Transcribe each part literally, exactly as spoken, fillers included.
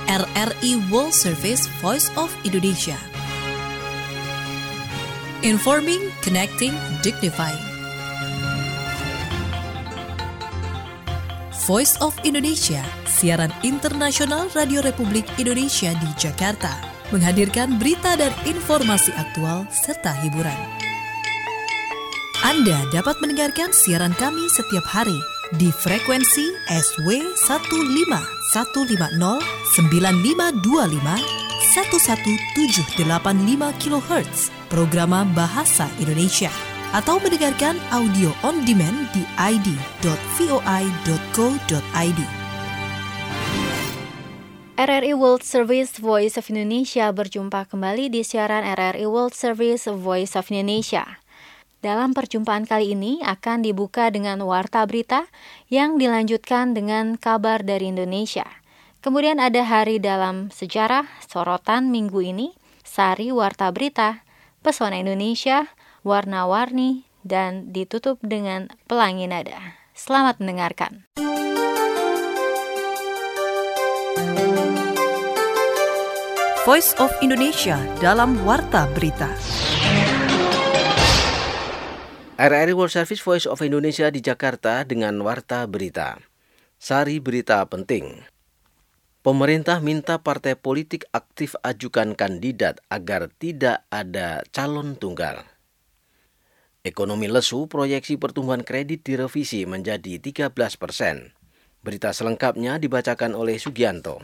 R R I World Service Voice of Indonesia. Informing, connecting, dignifying. Voice of Indonesia, siaran internasional Radio Republik Indonesia di Jakarta, menghadirkan berita dan informasi aktual serta hiburan. Anda dapat mendengarkan siaran kami setiap hari di frekuensi S W satu lima satu lima nol sembilan lima dua lima satu satu tujuh delapan lima kilohertz programa Bahasa Indonesia, atau mendengarkan audio on demand di i d dot voi dot co dot i d. R R I World Service Voice of Indonesia berjumpa kembali di siaran R R I World Service Voice of Indonesia. Dalam perjumpaan kali ini akan dibuka dengan warta berita yang dilanjutkan dengan kabar dari Indonesia. Kemudian ada hari dalam sejarah, sorotan minggu ini, sari warta berita, pesona Indonesia, warna-warni, dan ditutup dengan pelangi nada. Selamat mendengarkan. Voice of Indonesia dalam warta berita. R R I World Service Voice of Indonesia di Jakarta dengan warta berita. Sari berita penting. Pemerintah minta partai politik aktif ajukan kandidat agar tidak ada calon tunggal. Ekonomi lesu, proyeksi pertumbuhan kredit direvisi menjadi tiga belas persen. Berita selengkapnya dibacakan oleh Sugianto.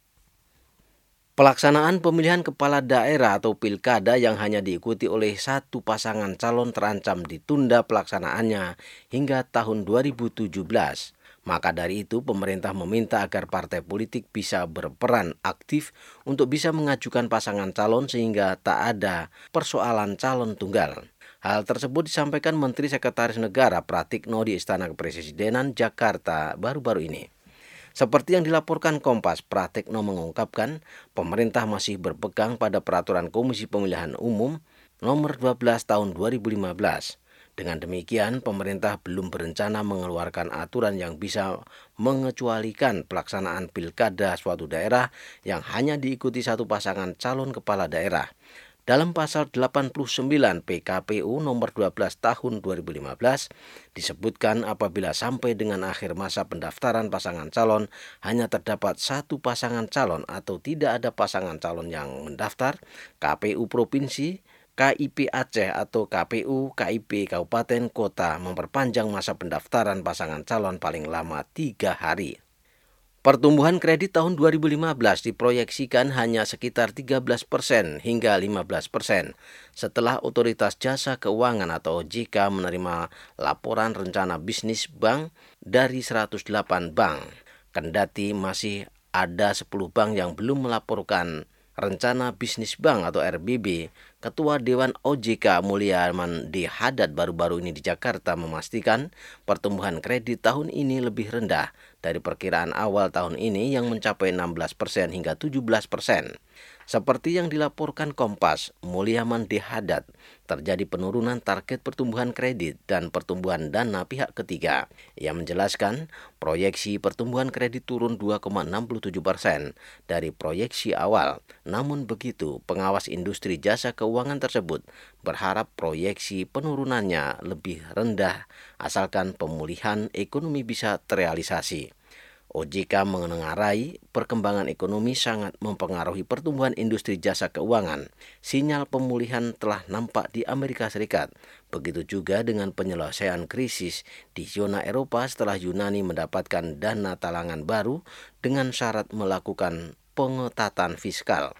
Pelaksanaan pemilihan kepala daerah atau pilkada yang hanya diikuti oleh satu pasangan calon terancam ditunda pelaksanaannya hingga tahun dua ribu tujuh belas. Maka dari itu pemerintah meminta agar partai politik bisa berperan aktif untuk bisa mengajukan pasangan calon sehingga tak ada persoalan calon tunggal. Hal tersebut disampaikan Menteri Sekretaris Negara Pratikno di Istana Kepresidenan Jakarta baru-baru ini. Seperti yang dilaporkan Kompas, Pratikno mengungkapkan pemerintah masih berpegang pada peraturan Komisi Pemilihan Umum nomor dua belas tahun dua ribu lima belas. Dengan demikian, pemerintah belum berencana mengeluarkan aturan yang bisa mengecualikan pelaksanaan pilkada suatu daerah yang hanya diikuti satu pasangan calon kepala daerah. Dalam pasal delapan puluh sembilan P K P U nomor dua belas tahun dua ribu lima belas disebutkan apabila sampai dengan akhir masa pendaftaran pasangan calon hanya terdapat satu pasangan calon atau tidak ada pasangan calon yang mendaftar, K P U Provinsi, K I P Aceh atau K P U K I P Kabupaten Kota memperpanjang masa pendaftaran pasangan calon paling lama tiga hari. Pertumbuhan kredit tahun dua ribu lima belas diproyeksikan hanya sekitar tiga belas persen hingga lima belas persen setelah Otoritas Jasa Keuangan atau O J K menerima laporan rencana bisnis bank dari seratus delapan bank. Kendati masih ada sepuluh bank yang belum melaporkan rencana bisnis bank atau R B B, Ketua Dewan O J K Mulyaman D. Haddad baru-baru ini di Jakarta memastikan pertumbuhan kredit tahun ini lebih rendah dari perkiraan awal tahun ini yang mencapai enam belas persen hingga tujuh belas persen. Seperti yang dilaporkan Kompas, Mulyaman D. Haddad, terjadi penurunan target pertumbuhan kredit dan pertumbuhan dana pihak ketiga. Ia menjelaskan proyeksi pertumbuhan kredit turun dua koma enam tujuh persen dari proyeksi awal. Namun begitu, pengawas industri jasa keuangan tersebut berharap proyeksi penurunannya lebih rendah asalkan pemulihan ekonomi bisa terrealisasi. O J K mengengarai perkembangan ekonomi sangat mempengaruhi pertumbuhan industri jasa keuangan. Sinyal pemulihan telah nampak di Amerika Serikat. Begitu juga dengan penyelesaian krisis di zona Eropa setelah Yunani mendapatkan dana talangan baru dengan syarat melakukan pengetatan fiskal.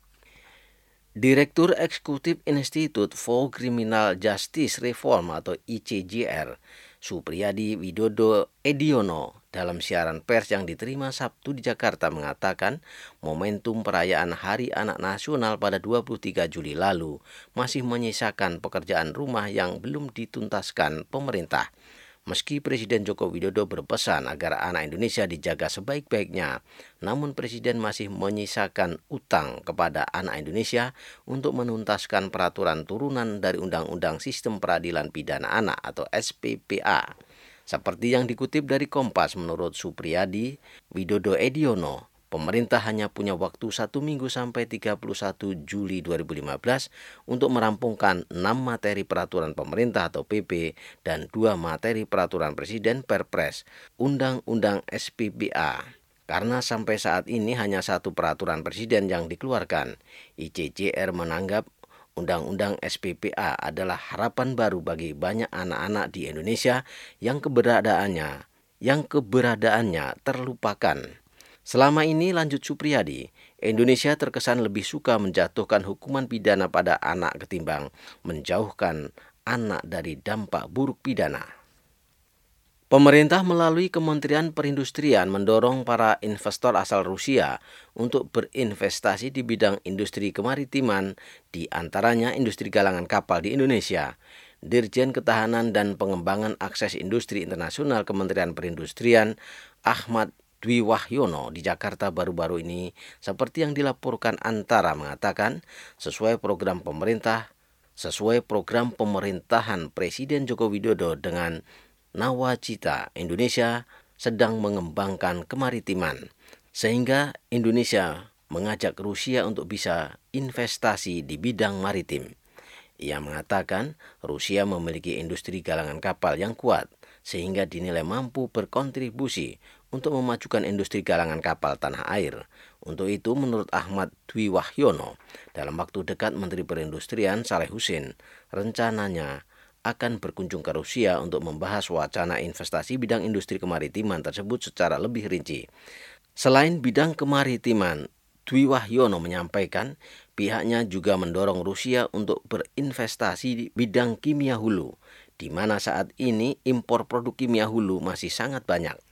Direktur Eksekutif Institute for Criminal Justice Reform atau I C J R, Supriyadi Widodo Ediono, dalam siaran pers yang diterima Sabtu di Jakarta mengatakan momentum perayaan Hari Anak Nasional pada dua puluh tiga Juli lalu masih menyisakan pekerjaan rumah yang belum dituntaskan pemerintah. Meski Presiden Joko Widodo berpesan agar anak Indonesia dijaga sebaik-baiknya, namun Presiden masih menyisakan utang kepada anak Indonesia untuk menuntaskan peraturan turunan dari Undang-Undang Sistem Peradilan Pidana Anak atau S P P A. Seperti yang dikutip dari Kompas, menurut Supriyadi Widodo Ediono, pemerintah hanya punya waktu satu minggu sampai tiga puluh satu Juli dua ribu lima belas untuk merampungkan enam materi peraturan pemerintah atau P P dan dua materi peraturan presiden Perpres, Undang-Undang S P B A. Karena sampai saat ini hanya satu peraturan presiden yang dikeluarkan, I C C R menganggap Undang-Undang S P B A adalah harapan baru bagi banyak anak-anak di Indonesia yang keberadaannya yang keberadaannya terlupakan. Selama ini, lanjut Supriyadi, Indonesia terkesan lebih suka menjatuhkan hukuman pidana pada anak ketimbang menjauhkan anak dari dampak buruk pidana. Pemerintah melalui Kementerian Perindustrian mendorong para investor asal Rusia untuk berinvestasi di bidang industri kemaritiman, di antaranya industri galangan kapal di Indonesia. Dirjen Ketahanan dan Pengembangan Akses Industri Internasional Kementerian Perindustrian Ahmad Dwi Wahyono di Jakarta baru-baru ini, seperti yang dilaporkan Antara, mengatakan sesuai program pemerintah, sesuai program pemerintahan Presiden Joko Widodo dengan Nawacita, Indonesia sedang mengembangkan kemaritiman, sehingga Indonesia mengajak Rusia untuk bisa investasi di bidang maritim. Ia mengatakan Rusia memiliki industri galangan kapal yang kuat, sehingga dinilai mampu berkontribusi untuk memajukan industri galangan kapal tanah air. Untuk itu, menurut Ahmad Dwi Wahyono, dalam waktu dekat Menteri Perindustrian Saleh Husin rencananya akan berkunjung ke Rusia untuk membahas wacana investasi bidang industri kemaritiman tersebut secara lebih rinci. Selain bidang kemaritiman, Dwi Wahyono menyampaikan pihaknya juga mendorong Rusia untuk berinvestasi di bidang kimia hulu, di mana saat ini impor produk kimia hulu masih sangat banyak.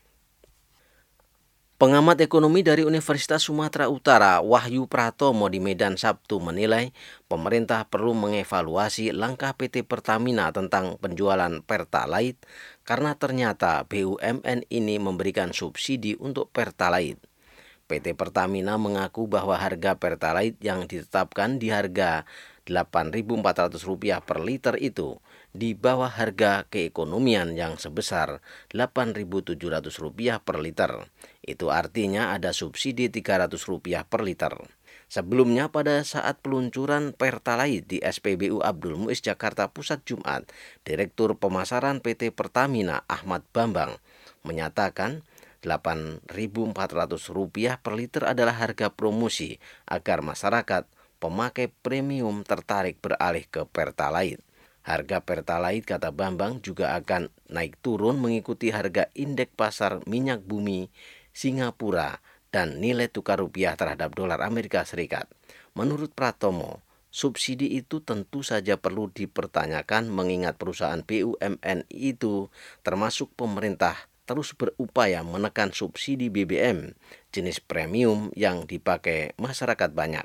Pengamat ekonomi dari Universitas Sumatera Utara, Wahyu Pratomo di Medan Sabtu menilai pemerintah perlu mengevaluasi langkah P T Pertamina tentang penjualan Pertalite karena ternyata B U M N ini memberikan subsidi untuk Pertalite. P T Pertamina mengaku bahwa harga Pertalite yang ditetapkan di harga delapan ribu empat ratus rupiah per liter itu di bawah harga keekonomian yang sebesar delapan ribu tujuh ratus rupiah per liter. Itu artinya ada subsidi tiga ratus rupiah per liter. Sebelumnya pada saat peluncuran Pertalite di S P B U Abdul Muiz Jakarta Pusat Jumat, Direktur Pemasaran P T Pertamina Ahmad Bambang menyatakan delapan ribu empat ratus rupiah per liter adalah harga promosi agar masyarakat pemakai premium tertarik beralih ke Pertalite. Harga Pertalite, kata Bambang, juga akan naik turun mengikuti harga indeks pasar minyak bumi Singapura dan nilai tukar rupiah terhadap dolar Amerika Serikat. Menurut Pratomo, subsidi itu tentu saja perlu dipertanyakan mengingat perusahaan B U M N itu termasuk pemerintah terus berupaya menekan subsidi B B M jenis premium yang dipakai masyarakat banyak.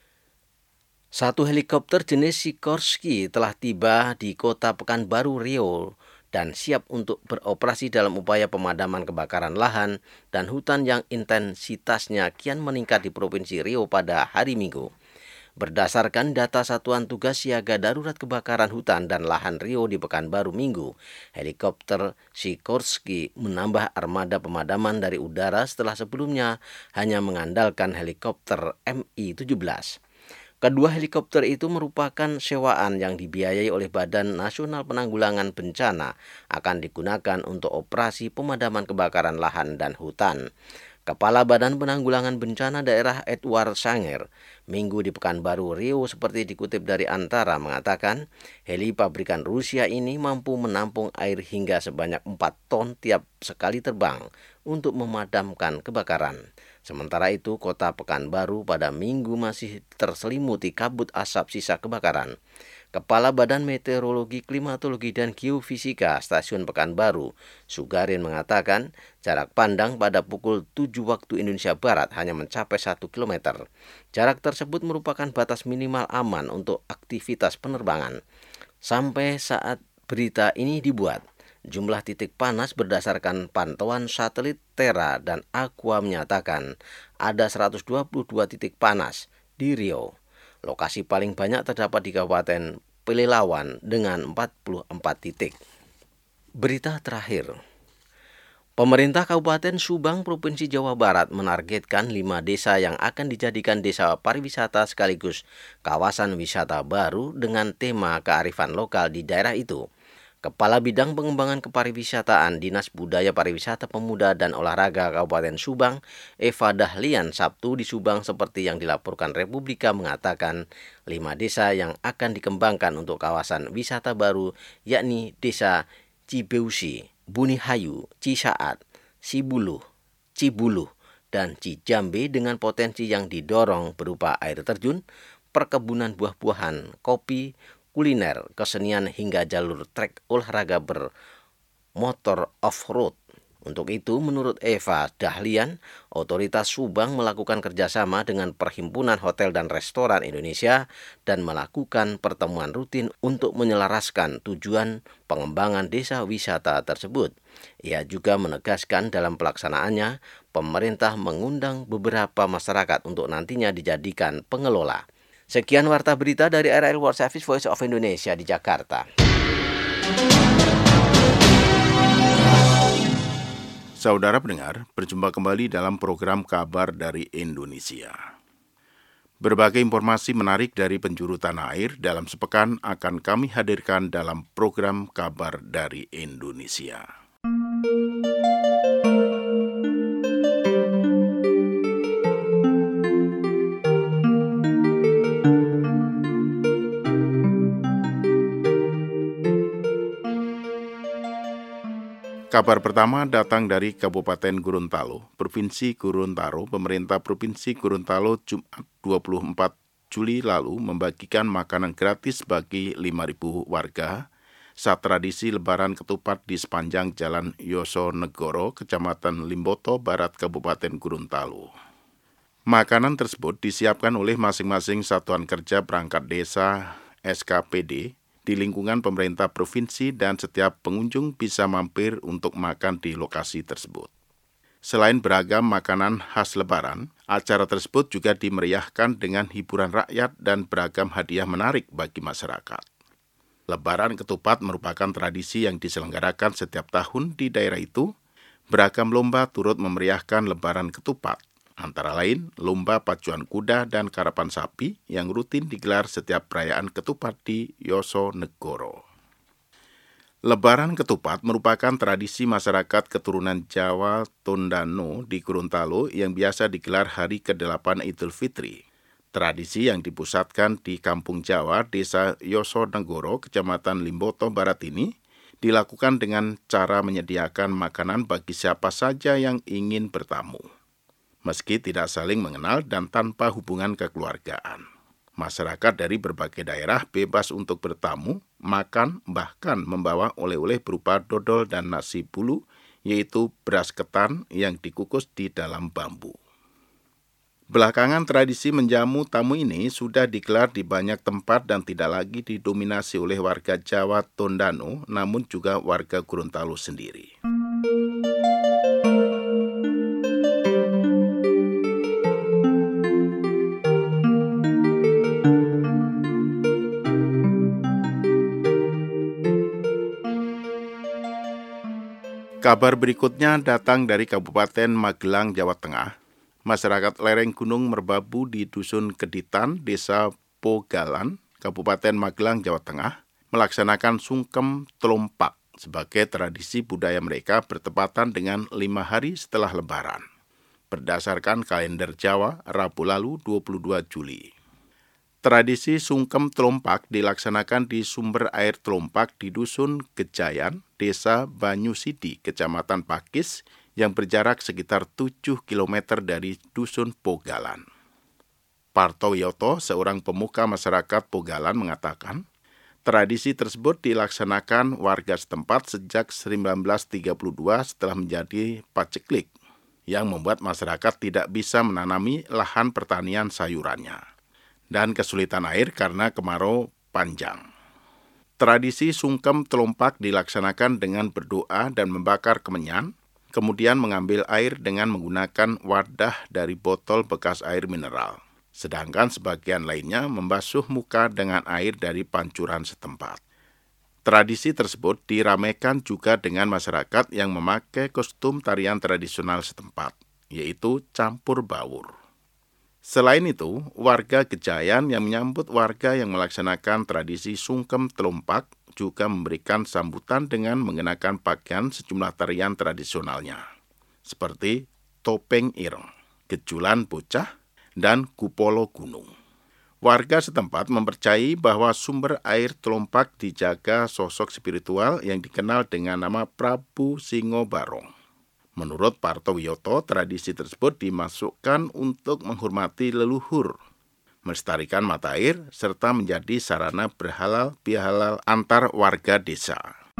Satu helikopter jenis Sikorsky telah tiba di kota Pekanbaru Riau dan siap untuk beroperasi dalam upaya pemadaman kebakaran lahan dan hutan yang intensitasnya kian meningkat di Provinsi Riau pada hari Minggu. Berdasarkan data Satuan Tugas Siaga Darurat Kebakaran Hutan dan Lahan Riau di Pekanbaru Minggu, helikopter Sikorsky menambah armada pemadaman dari udara setelah sebelumnya hanya mengandalkan helikopter M I tujuh belas. Kedua helikopter itu merupakan sewaan yang dibiayai oleh Badan Nasional Penanggulangan Bencana, akan digunakan untuk operasi pemadaman kebakaran lahan dan hutan. Kepala Badan Penanggulangan Bencana Daerah Edward Sanger Minggu di Pekanbaru Riau seperti dikutip dari Antara mengatakan heli pabrikan Rusia ini mampu menampung air hingga sebanyak empat ton tiap sekali terbang untuk memadamkan kebakaran. Sementara itu, kota Pekanbaru pada Minggu masih terselimuti kabut asap sisa kebakaran. Kepala Badan Meteorologi, Klimatologi, dan Geofisika Stasiun Pekanbaru, Sugarin mengatakan jarak pandang pada pukul tujuh waktu Indonesia Barat hanya mencapai satu kilometer. Jarak tersebut merupakan batas minimal aman untuk aktivitas penerbangan. Sampai saat berita ini dibuat, jumlah titik panas berdasarkan pantauan satelit Terra dan Aqua menyatakan ada seratus dua puluh dua titik panas di Riau. Lokasi paling banyak terdapat di Kabupaten Pelelawan dengan empat puluh empat titik. Berita terakhir, Pemerintah Kabupaten Subang, Provinsi Jawa Barat menargetkan lima desa yang akan dijadikan desa pariwisata sekaligus kawasan wisata baru dengan tema kearifan lokal di daerah itu. Kepala Bidang Pengembangan Kepariwisataan Dinas Budaya Pariwisata Pemuda dan Olahraga Kabupaten Subang, Eva Dahlian, Sabtu di Subang seperti yang dilaporkan Republika mengatakan lima desa yang akan dikembangkan untuk kawasan wisata baru yakni Desa Cibeusi, Bunihayu, Cisaat, Sibuluh, Cibuluh, dan Cijambe dengan potensi yang didorong berupa air terjun, perkebunan buah-buahan, kopi, kuliner, kesenian hingga jalur trek olahraga bermotor off-road. Untuk itu, menurut Eva Dahlian, otoritas Subang melakukan kerjasama dengan Perhimpunan Hotel dan Restoran Indonesia dan melakukan pertemuan rutin untuk menyelaraskan tujuan pengembangan desa wisata tersebut. Ia juga menegaskan dalam pelaksanaannya, pemerintah mengundang beberapa masyarakat untuk nantinya dijadikan pengelola. Sekian warta berita dari R R I World Service Voice of Indonesia di Jakarta. Saudara pendengar, berjumpa kembali dalam program Kabar dari Indonesia. Berbagai informasi menarik dari penjuru tanah air dalam sepekan akan kami hadirkan dalam program Kabar dari Indonesia. Kabar pertama datang dari Kabupaten Gorontalo, Provinsi Gorontalo. Pemerintah Provinsi Gorontalo Jumat dua puluh empat Juli lalu membagikan makanan gratis bagi lima ribu warga saat tradisi Lebaran Ketupat di sepanjang Jalan Yosonegoro, Kecamatan Limboto Barat, Kabupaten Gorontalo. Makanan tersebut disiapkan oleh masing-masing satuan kerja perangkat desa S K P D di lingkungan pemerintah provinsi dan setiap pengunjung bisa mampir untuk makan di lokasi tersebut. Selain beragam makanan khas Lebaran, acara tersebut juga dimeriahkan dengan hiburan rakyat dan beragam hadiah menarik bagi masyarakat. Lebaran Ketupat merupakan tradisi yang diselenggarakan setiap tahun di daerah itu. Beragam lomba turut memeriahkan Lebaran Ketupat. Antara lain, lomba pacuan kuda dan karapan sapi yang rutin digelar setiap perayaan ketupat di Yosonegoro. Lebaran Ketupat merupakan tradisi masyarakat keturunan Jawa Tondano di Gorontalo yang biasa digelar hari kedelapan Idul Fitri. Tradisi yang dipusatkan di Kampung Jawa, Desa Yosonegoro, Kecamatan Limboto Barat ini dilakukan dengan cara menyediakan makanan bagi siapa saja yang ingin bertamu. Meski tidak saling mengenal dan tanpa hubungan kekeluargaan. Masyarakat dari berbagai daerah bebas untuk bertamu, makan, bahkan membawa oleh-oleh berupa dodol dan nasi bulu, yaitu beras ketan yang dikukus di dalam bambu. Belakangan tradisi menjamu tamu ini sudah digelar di banyak tempat dan tidak lagi didominasi oleh warga Jawa Tondano, namun juga warga Gorontalo sendiri. Kabar berikutnya datang dari Kabupaten Magelang, Jawa Tengah. Masyarakat lereng Gunung Merbabu di Dusun Keditan, Desa Pogalan, Kabupaten Magelang, Jawa Tengah, melaksanakan sungkem telompak sebagai tradisi budaya mereka bertepatan dengan lima hari setelah Lebaran. Berdasarkan kalender Jawa, Rabu lalu dua puluh dua Juli. Tradisi sungkem telompak dilaksanakan di sumber air telompak di Dusun Gejayan, Desa Banyusidi, Kecamatan Pakis, yang berjarak sekitar tujuh kilometer dari Dusun Pogalan. Parto Wiyoto, seorang pemuka masyarakat Pogalan, mengatakan, tradisi tersebut dilaksanakan warga setempat sejak seribu sembilan ratus tiga puluh dua setelah menjadi paceklik, yang membuat masyarakat tidak bisa menanami lahan pertanian sayurannya, dan kesulitan air karena kemarau panjang. Tradisi sungkem telompak dilaksanakan dengan berdoa dan membakar kemenyan, kemudian mengambil air dengan menggunakan wadah dari botol bekas air mineral. Sedangkan sebagian lainnya membasuh muka dengan air dari pancuran setempat. Tradisi tersebut diramaikan juga dengan masyarakat yang memakai kostum tarian tradisional setempat, yaitu campur baur. Selain itu, warga Gejayan yang menyambut warga yang melaksanakan tradisi sungkem telompak juga memberikan sambutan dengan mengenakan pakaian sejumlah tarian tradisionalnya, seperti topeng ireng, gejulan bocah, dan kupolo gunung. Warga setempat mempercayai bahwa sumber air telompak dijaga sosok spiritual yang dikenal dengan nama Prabu Singo Barong. Menurut Parto Wiyoto, tradisi tersebut dimasukkan untuk menghormati leluhur, melestarikan mata air, serta menjadi sarana berhalal bihalal antar warga desa.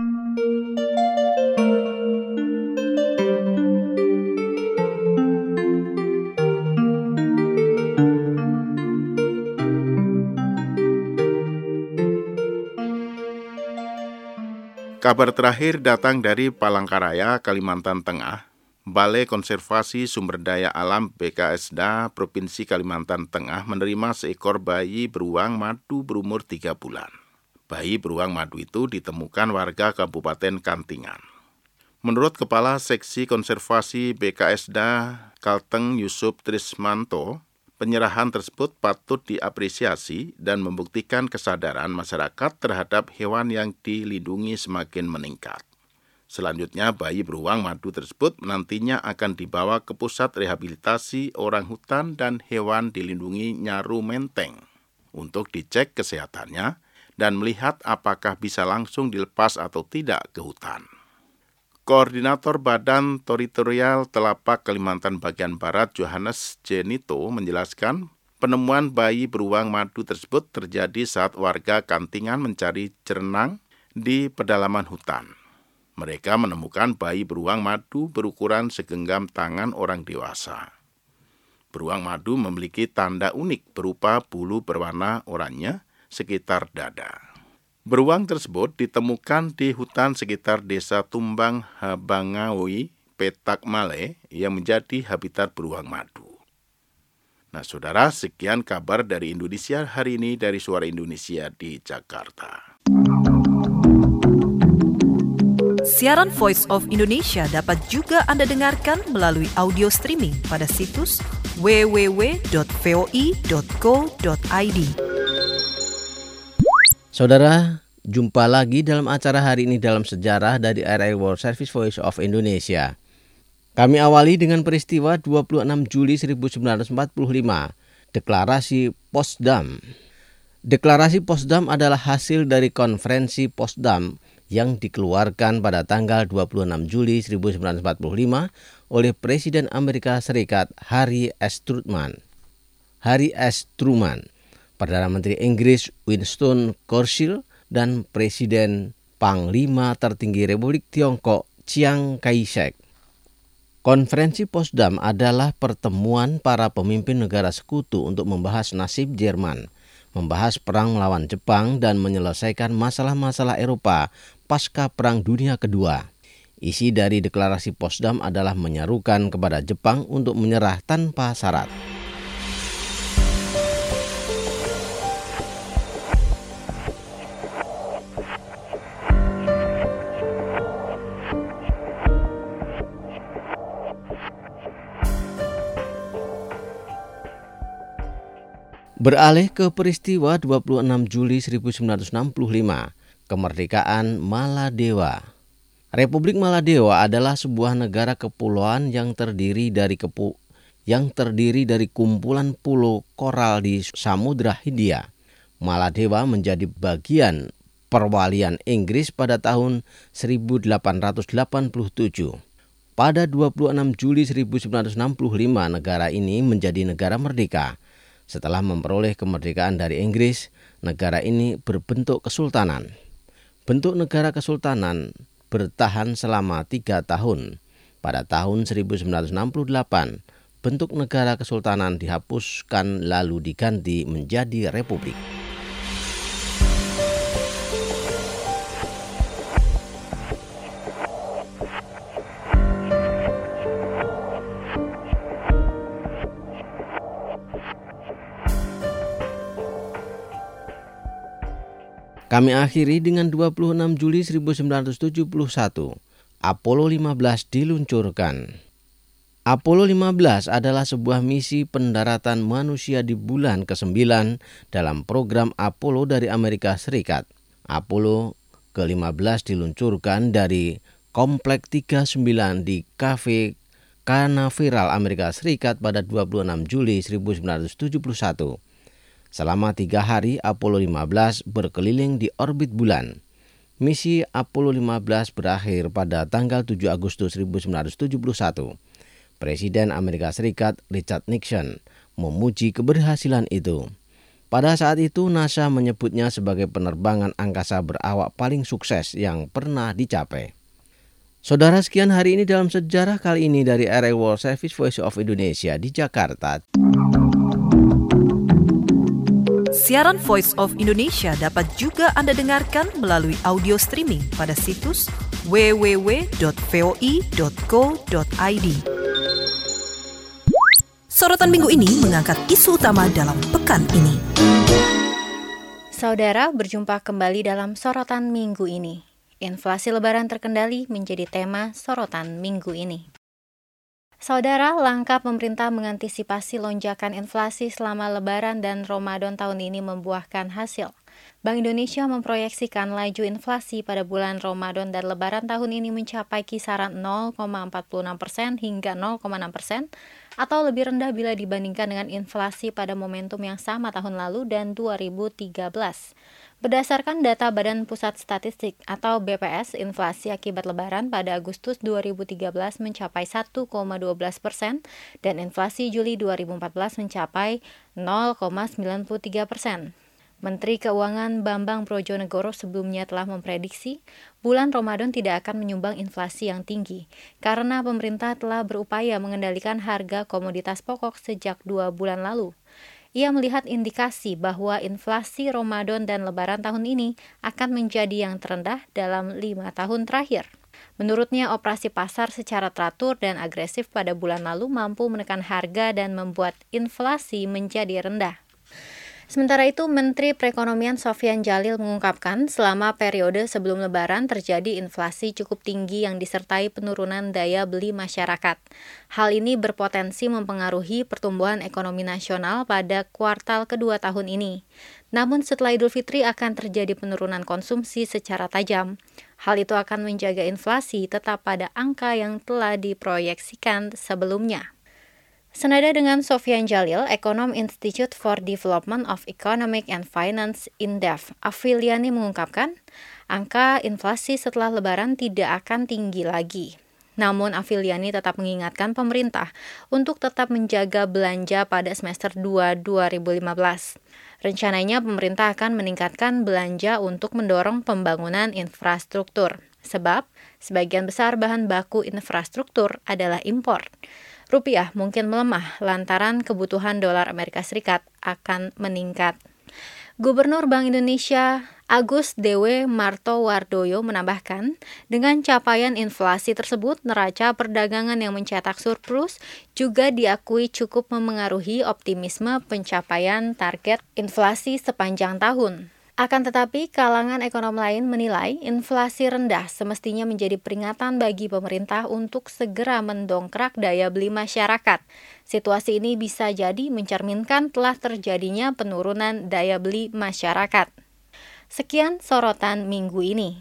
Kabar terakhir datang dari Palangkaraya, Kalimantan Tengah. Balai Konservasi Sumber Daya Alam B K S D A Provinsi Kalimantan Tengah menerima seekor bayi beruang madu berumur tiga bulan. Bayi beruang madu itu ditemukan warga Kabupaten Kantingan. Menurut Kepala Seksi Konservasi B K S D A Kalteng Yusuf Trismanto, penyerahan tersebut patut diapresiasi dan membuktikan kesadaran masyarakat terhadap hewan yang dilindungi semakin meningkat. Selanjutnya, bayi beruang madu tersebut nantinya akan dibawa ke Pusat Rehabilitasi Orang Hutan dan Hewan Dilindungi Nyaru Menteng untuk dicek kesehatannya dan melihat apakah bisa langsung dilepas atau tidak ke hutan. Koordinator Badan Teritorial Telapak Kalimantan Bagian Barat Johannes Jenito menjelaskan penemuan bayi beruang madu tersebut terjadi saat warga Kantingan mencari cerenang di pedalaman hutan. Mereka menemukan bayi beruang madu berukuran segenggam tangan orang dewasa. Beruang madu memiliki tanda unik berupa bulu berwarna oranye sekitar dada. Beruang tersebut ditemukan di hutan sekitar desa Tumbang Habangawi, Petak Male, yang menjadi habitat beruang madu. Nah, saudara, sekian kabar dari Indonesia hari ini dari Suara Indonesia di Jakarta. Siaran Voice of Indonesia dapat juga Anda dengarkan melalui audio streaming pada situs w w w dot voi dot co dot i d. Saudara, jumpa lagi dalam acara hari ini dalam sejarah dari R R I World Service Voice of Indonesia. Kami awali dengan peristiwa dua puluh enam Juli seribu sembilan ratus empat puluh lima, Deklarasi Potsdam. Deklarasi Potsdam adalah hasil dari konferensi Potsdam yang dikeluarkan pada tanggal dua puluh enam Juli seribu sembilan ratus empat puluh lima oleh Presiden Amerika Serikat Harry S. Truman. Harry S. Truman, Perdana Menteri Inggris Winston Churchill, dan Presiden Panglima Tertinggi Republik Tiongkok Chiang Kai-shek. Konferensi Potsdam adalah pertemuan para pemimpin negara sekutu untuk membahas nasib Jerman, membahas perang melawan Jepang, dan menyelesaikan masalah-masalah Eropa pasca Perang Dunia Kedua. Isi dari deklarasi Potsdam adalah menyerukan kepada Jepang untuk menyerah tanpa syarat. Beralih ke peristiwa dua puluh enam Juli seribu sembilan ratus enam puluh lima, kemerdekaan Maladewa. Republik Maladewa adalah sebuah negara kepulauan yang terdiri dari kepu yang terdiri dari kumpulan pulau koral di Samudra Hindia. Maladewa menjadi bagian perwalian Inggris pada tahun seribu delapan ratus delapan puluh tujuh. Pada dua puluh enam Juli seribu sembilan ratus enam puluh lima, negara ini menjadi negara merdeka. Setelah memperoleh kemerdekaan dari Inggris, negara ini berbentuk kesultanan. Bentuk negara kesultanan bertahan selama tiga tahun. Pada tahun seribu sembilan ratus enam puluh delapan, bentuk negara kesultanan dihapuskan lalu diganti menjadi republik. Kami akhiri dengan dua puluh enam Juli seribu sembilan ratus tujuh puluh satu, Apollo lima belas diluncurkan. Apollo lima belas adalah sebuah misi pendaratan manusia di bulan kesembilan dalam program Apollo dari Amerika Serikat. Apollo ke lima belas diluncurkan dari Komplek tiga puluh sembilan di Cafe Canaveral, Amerika Serikat pada dua puluh enam Juli seribu sembilan ratus tujuh puluh satu. Selama tiga hari, Apollo lima belas berkeliling di orbit bulan. Misi Apollo lima belas berakhir pada tanggal tujuh Agustus seribu sembilan ratus tujuh puluh satu. Presiden Amerika Serikat Richard Nixon memuji keberhasilan itu. Pada saat itu NASA menyebutnya sebagai penerbangan angkasa berawak paling sukses yang pernah dicapai. Saudara, sekian hari ini dalam sejarah, kali ini dari R R I World Service Voice of Indonesia di Jakarta. Siaran Voice of Indonesia dapat juga Anda dengarkan melalui audio streaming pada situs w w w dot voi dot co dot i d. Sorotan minggu ini mengangkat isu utama dalam pekan ini. Saudara, berjumpa kembali dalam sorotan minggu ini. Inflasi lebaran terkendali menjadi tema sorotan minggu ini. Saudara, langkah pemerintah mengantisipasi lonjakan inflasi selama lebaran dan Ramadan tahun ini membuahkan hasil. Bank Indonesia memproyeksikan laju inflasi pada bulan Ramadan dan lebaran tahun ini mencapai kisaran nol koma empat puluh enam persen hingga nol koma enam persen atau lebih rendah bila dibandingkan dengan inflasi pada momentum yang sama tahun lalu dan dua ribu tiga belas. Berdasarkan data Badan Pusat Statistik atau B P S, inflasi akibat lebaran pada Agustus dua ribu tiga belas mencapai satu koma satu dua persen dan inflasi Juli dua ribu empat belas mencapai nol koma sembilan tiga persen. Menteri Keuangan Bambang Brojonegoro sebelumnya telah memprediksi bulan Ramadan tidak akan menyumbang inflasi yang tinggi karena pemerintah telah berupaya mengendalikan harga komoditas pokok sejak dua bulan lalu. Ia melihat indikasi bahwa inflasi Ramadan dan Lebaran tahun ini akan menjadi yang terendah dalam lima tahun terakhir. Menurutnya, operasi pasar secara teratur dan agresif pada bulan lalu mampu menekan harga dan membuat inflasi menjadi rendah. Sementara itu, Menteri Perekonomian Sofyan Djalil mengungkapkan selama periode sebelum Lebaran terjadi inflasi cukup tinggi yang disertai penurunan daya beli masyarakat. Hal ini berpotensi mempengaruhi pertumbuhan ekonomi nasional pada kuartal kedua tahun ini. Namun setelah Idul Fitri akan terjadi penurunan konsumsi secara tajam. Hal itu akan menjaga inflasi tetap pada angka yang telah diproyeksikan sebelumnya. Senada dengan Sofyan Djalil, ekonom Institute for Development of Economic and Finance Indef, Afiliani mengungkapkan, angka inflasi setelah Lebaran tidak akan tinggi lagi. Namun Afiliani tetap mengingatkan pemerintah untuk tetap menjaga belanja pada semester dua dua ribu lima belas. Rencananya pemerintah akan meningkatkan belanja untuk mendorong pembangunan infrastruktur, sebab sebagian besar bahan baku infrastruktur adalah impor. Rupiah mungkin melemah lantaran kebutuhan dolar Amerika Serikat akan meningkat. Gubernur Bank Indonesia Agus Dewi Martowardoyo menambahkan, dengan capaian inflasi tersebut, neraca perdagangan yang mencetak surplus juga diakui cukup memengaruhi optimisme pencapaian target inflasi sepanjang tahun. Akan tetapi, kalangan ekonom lain menilai inflasi rendah semestinya menjadi peringatan bagi pemerintah untuk segera mendongkrak daya beli masyarakat. Situasi ini bisa jadi mencerminkan telah terjadinya penurunan daya beli masyarakat. Sekian sorotan minggu ini.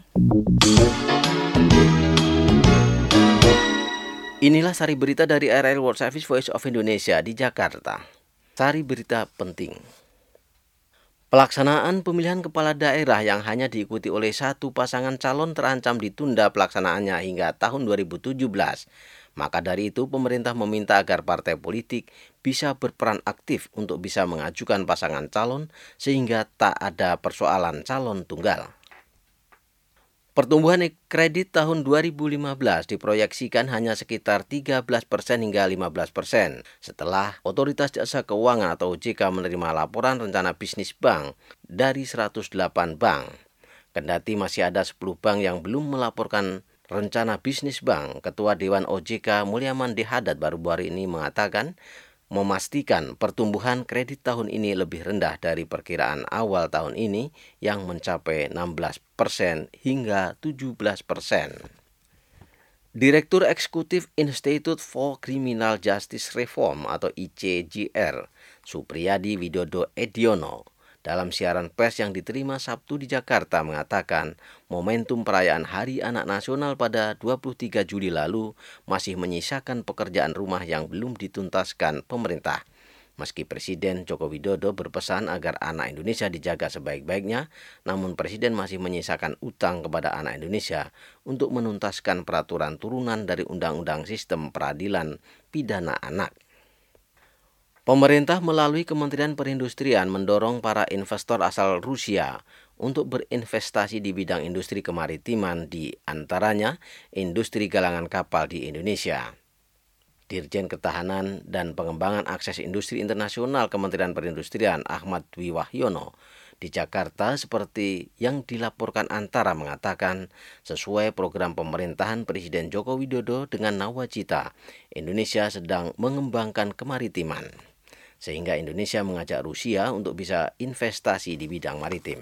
Inilah sari berita dari R R I World Service Voice of Indonesia di Jakarta. Sari berita penting. Pelaksanaan pemilihan kepala daerah yang hanya diikuti oleh satu pasangan calon terancam ditunda pelaksanaannya hingga tahun dua ribu tujuh belas. Maka dari itu, pemerintah meminta agar partai politik bisa berperan aktif untuk bisa mengajukan pasangan calon sehingga tak ada persoalan calon tunggal. Pertumbuhan kredit tahun dua ribu lima belas diproyeksikan hanya sekitar tiga belas persen hingga lima belas persen setelah Otoritas Jasa Keuangan atau O J K menerima laporan rencana bisnis bank dari seratus delapan bank. Kendati masih ada sepuluh bank yang belum melaporkan rencana bisnis bank, Ketua Dewan O J K Mulyaman D. Haddad baru-baru ini mengatakan memastikan pertumbuhan kredit tahun ini lebih rendah dari perkiraan awal tahun ini yang mencapai enam belas persen hingga tujuh belas persen. Direktur Eksekutif Institute for Criminal Justice Reform atau I C G R, Supriyadi Widodo Ediono, dalam siaran pers yang diterima Sabtu di Jakarta mengatakan momentum perayaan Hari Anak Nasional pada dua puluh tiga Juli lalu masih menyisakan pekerjaan rumah yang belum dituntaskan pemerintah. Meski Presiden Joko Widodo berpesan agar anak Indonesia dijaga sebaik-baiknya, namun Presiden masih menyisakan utang kepada anak Indonesia untuk menuntaskan peraturan turunan dari Undang-Undang Sistem Peradilan Pidana Anak. Pemerintah melalui Kementerian Perindustrian mendorong para investor asal Rusia untuk berinvestasi di bidang industri kemaritiman, di antaranya industri galangan kapal di Indonesia. Dirjen Ketahanan dan Pengembangan Akses Industri Internasional Kementerian Perindustrian Ahmad Dwi Wahyono di Jakarta seperti yang dilaporkan Antara mengatakan sesuai program pemerintahan Presiden Joko Widodo dengan nawacita, Indonesia sedang mengembangkan kemaritiman, sehingga Indonesia mengajak Rusia untuk bisa investasi di bidang maritim.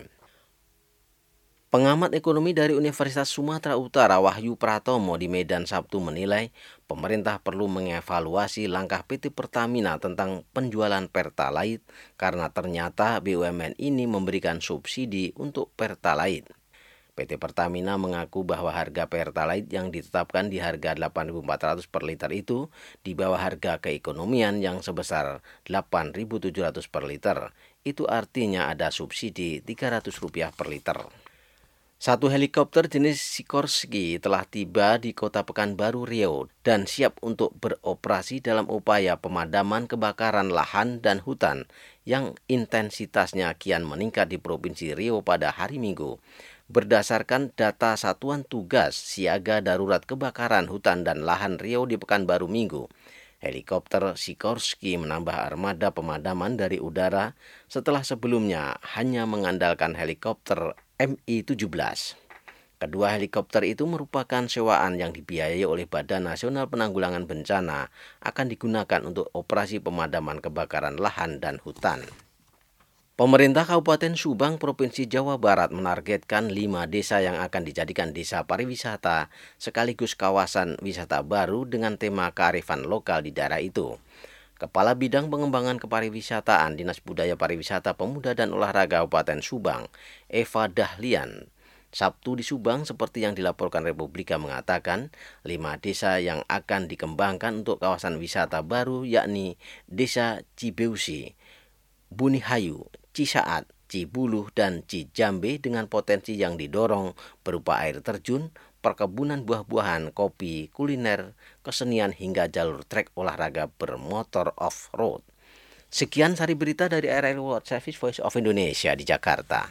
Pengamat ekonomi dari Universitas Sumatera Utara Wahyu Pratomo di Medan Sabtu menilai pemerintah perlu mengevaluasi langkah P T Pertamina tentang penjualan Pertalite karena ternyata B U M N ini memberikan subsidi untuk Pertalite. P T Pertamina mengaku bahwa harga Pertalite yang ditetapkan di harga delapan ribu empat ratus per liter itu di bawah harga keekonomian yang sebesar delapan ribu tujuh ratus per liter. Itu artinya ada subsidi tiga ratus rupiah per liter. Satu helikopter jenis Sikorsky telah tiba di Kota Pekanbaru Riau dan siap untuk beroperasi dalam upaya pemadaman kebakaran lahan dan hutan yang intensitasnya kian meningkat di Provinsi Riau pada hari Minggu. Berdasarkan data Satuan Tugas Siaga Darurat Kebakaran Hutan dan Lahan Riau di Pekanbaru Minggu, helikopter Sikorsky menambah armada pemadaman dari udara setelah sebelumnya hanya mengandalkan helikopter M I tujuh belas. Kedua helikopter itu merupakan sewaan yang dibiayai oleh Badan Nasional Penanggulangan Bencana, akan digunakan untuk operasi pemadaman kebakaran lahan dan hutan. Pemerintah Kabupaten Subang, Provinsi Jawa Barat menargetkan lima desa yang akan dijadikan desa pariwisata sekaligus kawasan wisata baru dengan tema kearifan lokal di daerah itu. Kepala Bidang Pengembangan Kepariwisataan Dinas Budaya Pariwisata Pemuda dan Olahraga Kabupaten Subang, Eva Dahlian, Sabtu di Subang seperti yang dilaporkan Republika mengatakan lima desa yang akan dikembangkan untuk kawasan wisata baru yakni Desa Cibeusi, Bunihayu, Cisaat, Cibuluh, dan Cijambe dengan potensi yang didorong berupa air terjun, perkebunan buah-buahan, kopi, kuliner, kesenian hingga jalur trek olahraga bermotor off-road. Sekian sari berita dari R R I World Service Voice of Indonesia di Jakarta.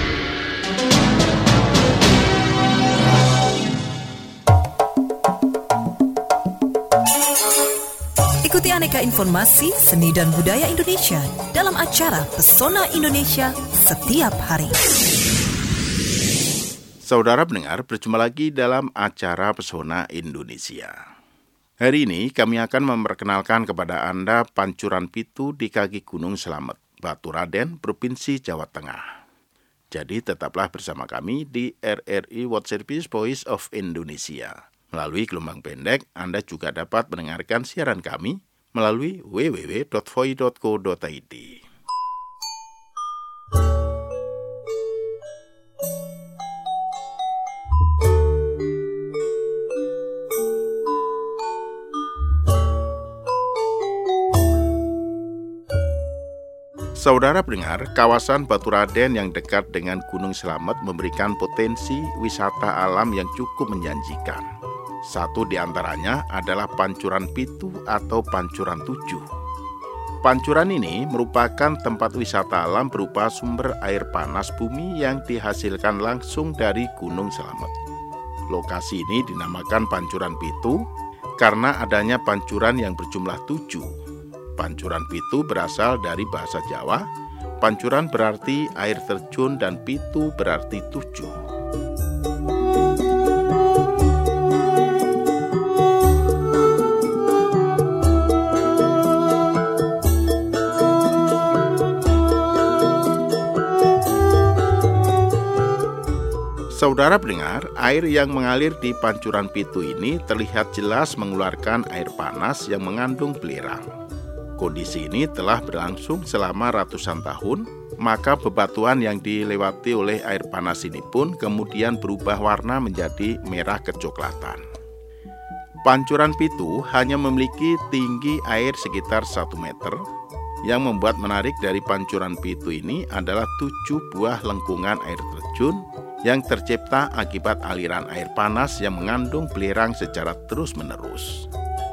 Ikuti aneka informasi seni dan budaya Indonesia dalam acara Pesona Indonesia setiap hari. Saudara pendengar, berjumpa lagi dalam acara Pesona Indonesia. Hari ini kami akan memperkenalkan kepada Anda Pancuran Pitu di kaki Gunung Slamet, Baturaden, Provinsi Jawa Tengah. Jadi tetaplah bersama kami di R R I World Service Voice of Indonesia. Melalui gelombang pendek, Anda juga dapat mendengarkan siaran kami melalui w w w dot voi dot co dot i d. Saudara pendengar, kawasan Baturaden yang dekat dengan Gunung Slamet memberikan potensi wisata alam yang cukup menjanjikan. Satu di antaranya adalah Pancuran Pitu atau Pancuran Tujuh. Pancuran ini merupakan tempat wisata alam berupa sumber air panas bumi yang dihasilkan langsung dari Gunung Slamet. Lokasi ini dinamakan Pancuran Pitu karena adanya pancuran yang berjumlah tujuh. Pancuran Pitu berasal dari bahasa Jawa. Pancuran berarti air terjun dan pitu berarti tujuh. Saudara pendengar, air yang mengalir di Pancuran Pitu ini terlihat jelas mengeluarkan air panas yang mengandung belerang. Kondisi ini telah berlangsung selama ratusan tahun, maka bebatuan yang dilewati oleh air panas ini pun kemudian berubah warna menjadi merah kecoklatan. Pancuran Pitu hanya memiliki tinggi air sekitar satu meter. Yang membuat menarik dari Pancuran Pitu ini adalah tujuh buah lengkungan air terjun yang tercipta akibat aliran air panas yang mengandung belerang secara terus-menerus.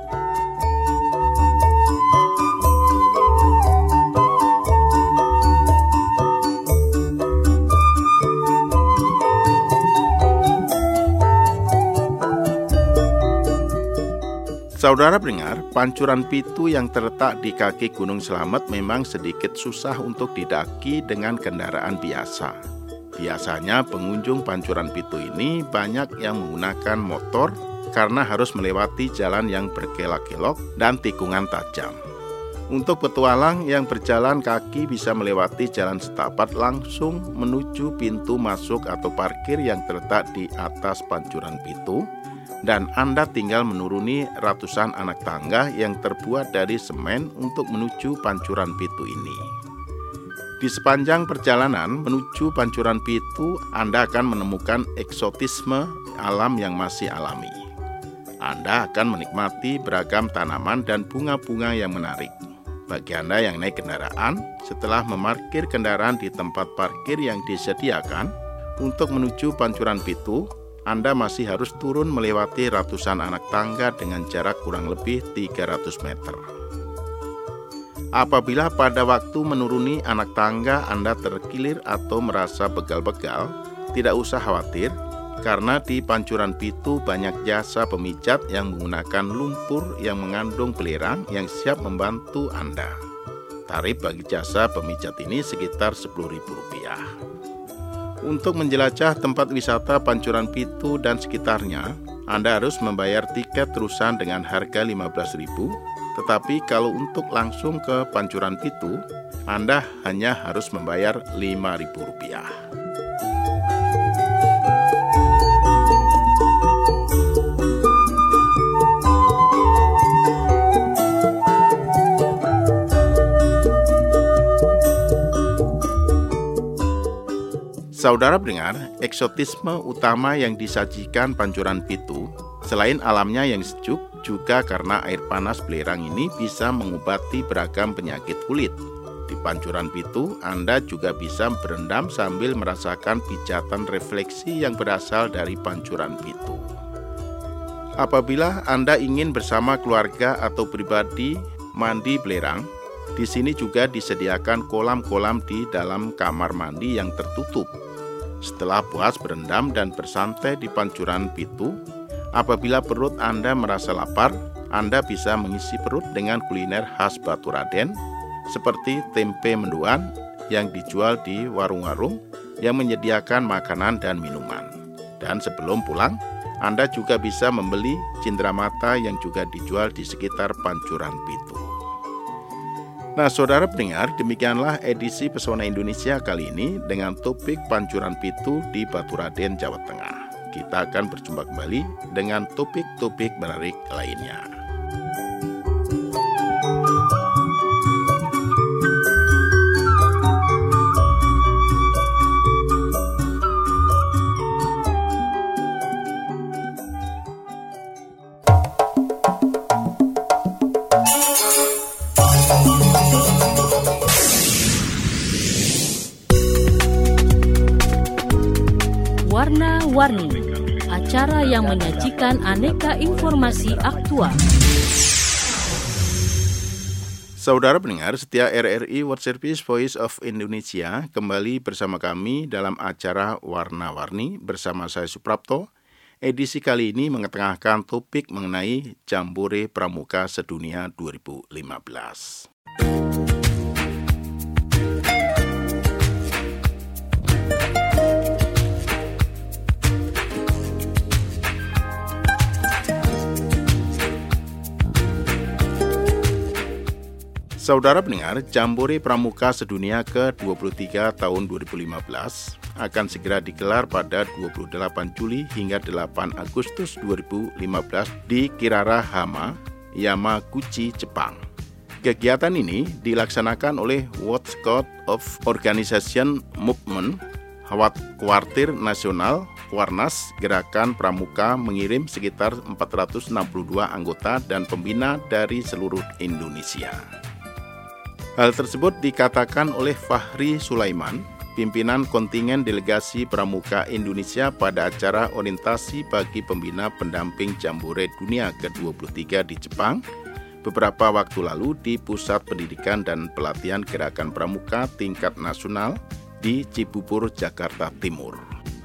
Saudara pendengar, Pancuran Pitu yang terletak di kaki Gunung Slamet memang sedikit susah untuk didaki dengan kendaraan biasa. Biasanya pengunjung Pancuran Pitu ini banyak yang menggunakan motor karena harus melewati jalan yang berkelok-kelok dan tikungan tajam. Untuk petualang yang berjalan kaki bisa melewati jalan setapak langsung menuju pintu masuk atau parkir yang terletak di atas Pancuran Pitu. Dan Anda tinggal menuruni ratusan anak tangga yang terbuat dari semen untuk menuju Pancuran Pitu ini. Di sepanjang perjalanan menuju Pancuran Pitu, Anda akan menemukan eksotisme alam yang masih alami. Anda akan menikmati beragam tanaman dan bunga-bunga yang menarik. Bagi Anda yang naik kendaraan, setelah memarkir kendaraan di tempat parkir yang disediakan untuk menuju Pancuran Pitu, Anda masih harus turun melewati ratusan anak tangga dengan jarak kurang lebih tiga ratus meter. Apabila pada waktu menuruni anak tangga Anda terkilir atau merasa begal-begal, tidak usah khawatir, karena di Pancuran Pitu banyak jasa pemijat yang menggunakan lumpur yang mengandung belerang yang siap membantu Anda. Tarif bagi jasa pemijat ini sekitar sepuluh ribu rupiah. Untuk menjelajah tempat wisata Pancuran Pitu dan sekitarnya, Anda harus membayar tiket terusan dengan harga lima belas ribu rupiah, tetapi kalau untuk langsung ke Pancuran Pitu, Anda hanya harus membayar lima ribu rupiah. Saudara pendengar, eksotisme utama yang disajikan Pancuran Pitu, selain alamnya yang sejuk, juga karena air panas belerang ini bisa mengobati beragam penyakit kulit. Di Pancuran Pitu, Anda juga bisa berendam sambil merasakan pijatan refleksi yang berasal dari Pancuran Pitu. Apabila Anda ingin bersama keluarga atau pribadi mandi belerang, di sini juga disediakan kolam-kolam di dalam kamar mandi yang tertutup. Setelah puas berendam dan bersantai di Pancuran Pitu, apabila perut Anda merasa lapar, Anda bisa mengisi perut dengan kuliner khas Baturaden seperti tempe mendoan yang dijual di warung-warung yang menyediakan makanan dan minuman. Dan sebelum pulang, Anda juga bisa membeli cindramata yang juga dijual di sekitar Pancuran Pitu. Nah, saudara pendengar, demikianlah edisi Pesona Indonesia kali ini dengan topik Pancuran Pitu di Baturaden, Jawa Tengah. Kita akan berjumpa kembali dengan topik-topik menarik lainnya. Warna-Warni, acara yang menyajikan aneka informasi aktual. Saudara pendengar setia R R I World Service Voice of Indonesia, kembali bersama kami dalam acara Warna-Warni bersama saya Suprapto. Edisi kali ini mengetengahkan topik mengenai Jambore Pramuka Sedunia dua ribu lima belas. Saudara pendengar, Jambore Pramuka Sedunia ke dua puluh tiga tahun dua ribu lima belas akan segera digelar pada dua puluh delapan Juli hingga delapan Agustus dua ribu lima belas di Kirarahama, Yamaguchi, Jepang. Kegiatan ini dilaksanakan oleh World Scout of Organization Movement, Kuartir Nasional Warnas Gerakan Pramuka mengirim sekitar empat ratus enam puluh dua anggota dan pembina dari seluruh Indonesia. Hal tersebut dikatakan oleh Fahri Sulaiman, pimpinan kontingen delegasi Pramuka Indonesia pada acara orientasi bagi pembina pendamping Jambore Dunia ke dua puluh tiga di Jepang beberapa waktu lalu di Pusat Pendidikan dan Pelatihan Gerakan Pramuka tingkat nasional di Cibubur, Jakarta Timur.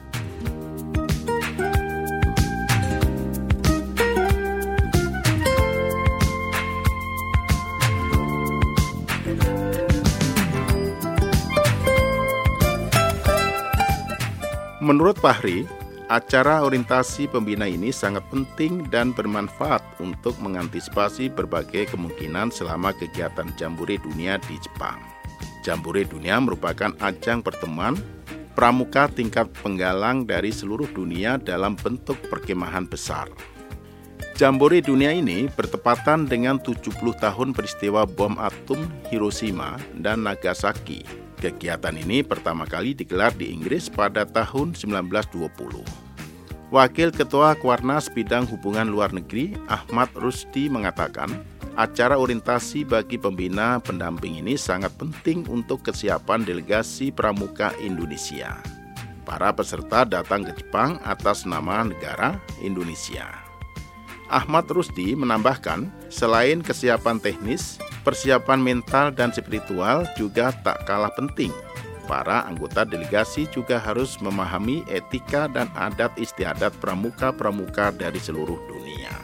Menurut Fahri, acara orientasi pembina ini sangat penting dan bermanfaat untuk mengantisipasi berbagai kemungkinan selama kegiatan Jambore Dunia di Jepang. Jambore Dunia merupakan ajang pertemuan pramuka tingkat penggalang dari seluruh dunia dalam bentuk perkemahan besar. Jambore Dunia ini bertepatan dengan tujuh puluh tahun peristiwa bom atom Hiroshima dan Nagasaki. Kegiatan ini pertama kali digelar di Inggris pada tahun sembilan belas dua puluh. Wakil Ketua Kuarnas Bidang Hubungan Luar Negeri, Ahmad Rusdi, mengatakan, acara orientasi bagi pembina pendamping ini sangat penting untuk kesiapan delegasi Pramuka Indonesia. Para peserta datang ke Jepang atas nama negara Indonesia. Ahmad Rusdi menambahkan, selain kesiapan teknis, persiapan mental dan spiritual juga tak kalah penting. Para anggota delegasi juga harus memahami etika dan adat istiadat pramuka-pramuka dari seluruh dunia.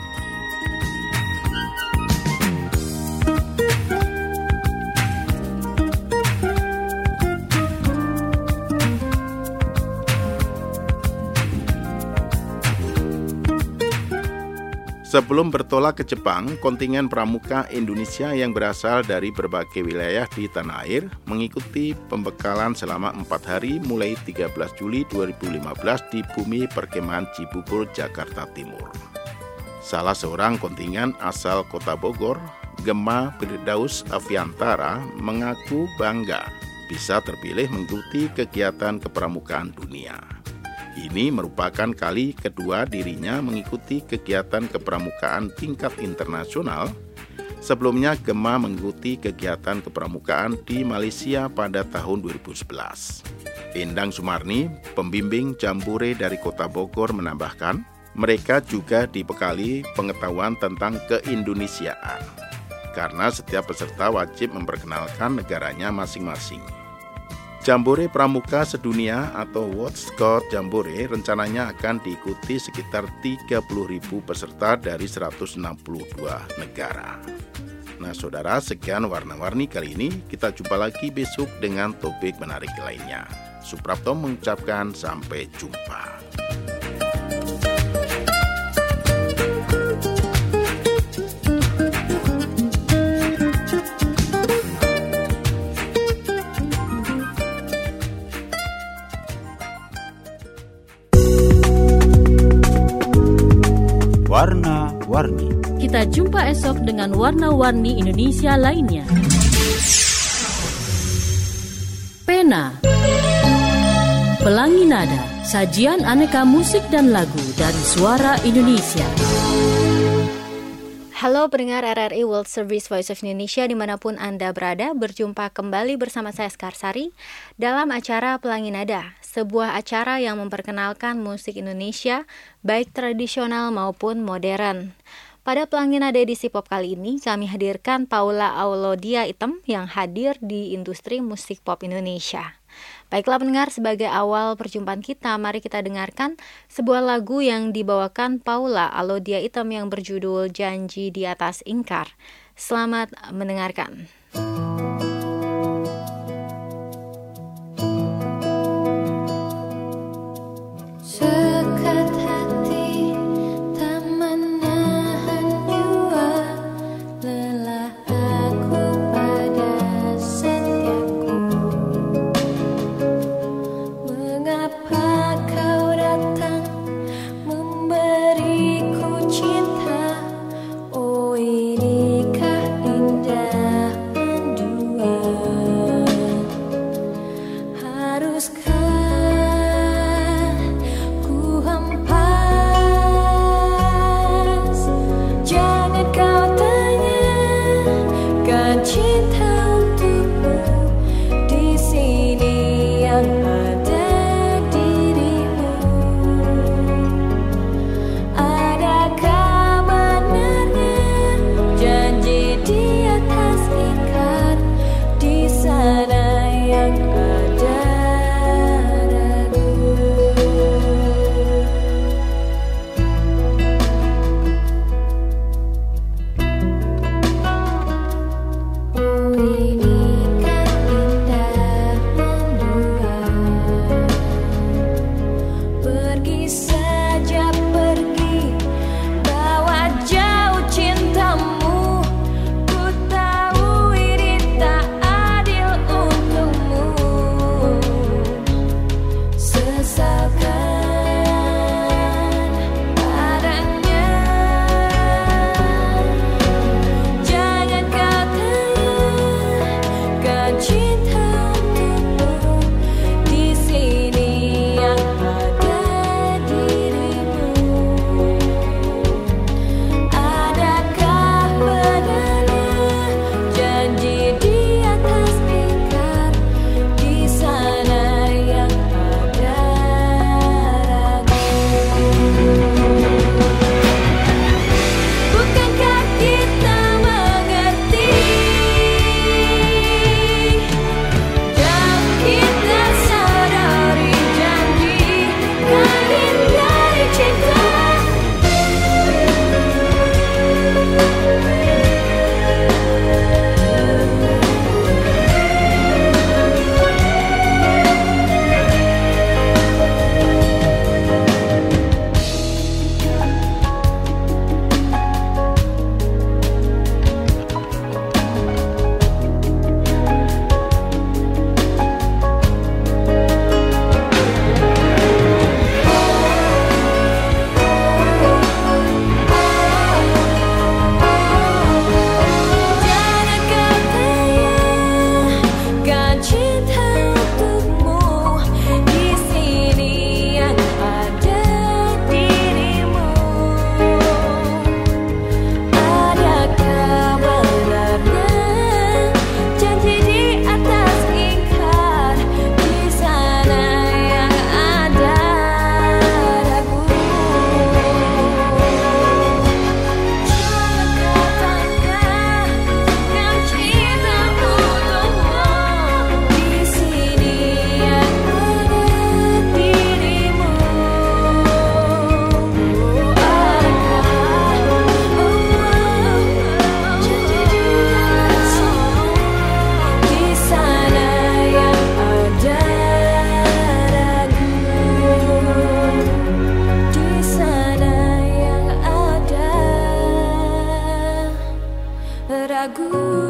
Sebelum bertolak ke Jepang, kontingen pramuka Indonesia yang berasal dari berbagai wilayah di tanah air mengikuti pembekalan selama empat hari mulai tiga belas Juli dua ribu lima belas di Bumi Perkemahan Cibubur, Jakarta Timur. Salah seorang kontingen asal Kota Bogor, Gema Firdaus Aviantara, mengaku bangga bisa terpilih mengikuti kegiatan kepramukaan dunia. Ini merupakan kali kedua dirinya mengikuti kegiatan kepramukaan tingkat internasional. Sebelumnya Gema mengikuti kegiatan kepramukaan di Malaysia pada tahun dua ribu sebelas. Endang Sumarni, pembimbing Jambore dari Kota Bogor, menambahkan, mereka juga dibekali pengetahuan tentang keindonesiaan, karena setiap peserta wajib memperkenalkan negaranya masing-masing. Jambore Pramuka Sedunia atau World Scout Jambore rencananya akan diikuti sekitar tiga puluh ribu peserta dari seratus enam puluh dua negara. Nah saudara, sekian warna-warni kali ini. Kita jumpa lagi besok dengan topik menarik lainnya. Suprapto mengucapkan sampai jumpa. Warna-warni. Kita jumpa esok dengan warna-warni Indonesia lainnya. Pena, Pelangi Nada, sajian aneka musik dan lagu dari suara Indonesia. Halo pendengar R R I World Service Voice of Indonesia dimanapun Anda berada, berjumpa kembali bersama saya Skarsari dalam acara Pelangi Nada, sebuah acara yang memperkenalkan musik Indonesia baik tradisional maupun modern. Pada Pelangi Nada edisi pop kali ini, kami hadirkan Paula Aulodia Item yang hadir di industri musik pop Indonesia. Baiklah pendengar, sebagai awal perjumpaan kita, mari kita dengarkan sebuah lagu yang dibawakan Paula Aulodia Item yang berjudul Janji di Atas Ingkar. Selamat mendengarkan. Lelah aku ragu.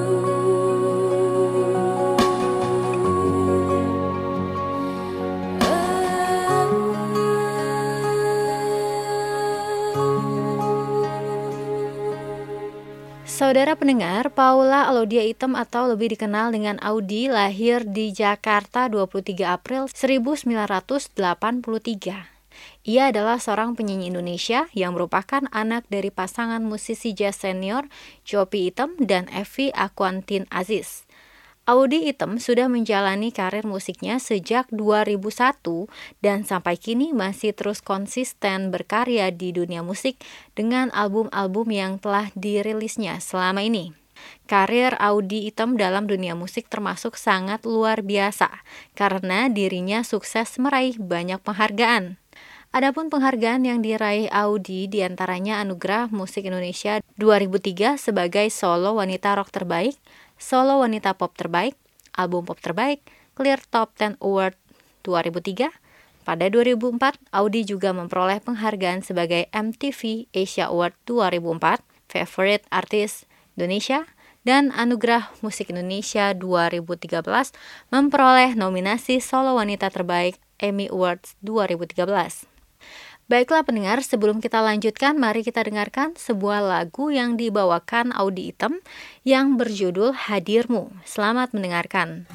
Saudara pendengar, Paula Alodia Item atau lebih dikenal dengan Audi lahir di Jakarta dua puluh tiga April seribu sembilan ratus delapan puluh tiga. Ia adalah seorang penyanyi Indonesia yang merupakan anak dari pasangan musisi jazz senior Jopi Item dan Evi Aquantin Aziz. Audi Item sudah menjalani karir musiknya sejak dua ribu satu dan sampai kini masih terus konsisten berkarya di dunia musik dengan album-album yang telah dirilisnya selama ini. Karir Audi Item dalam dunia musik termasuk sangat luar biasa karena dirinya sukses meraih banyak penghargaan. Adapun penghargaan yang diraih Audi diantaranya Anugerah Musik Indonesia dua ribu tiga sebagai solo wanita rock terbaik, solo wanita pop terbaik, album pop terbaik, Clear Top sepuluh Award dua ribu tiga. Pada dua ribu empat, Audi juga memperoleh penghargaan sebagai M T V Asia Award dua ribu empat, Favorite Artist Indonesia, dan Anugerah Musik Indonesia dua ribu tiga belas memperoleh nominasi solo wanita terbaik Emmy Awards dua ribu tiga belas. Baiklah pendengar, sebelum kita lanjutkan, mari kita dengarkan sebuah lagu yang dibawakan Audi Item yang berjudul Hadirmu. Selamat mendengarkan.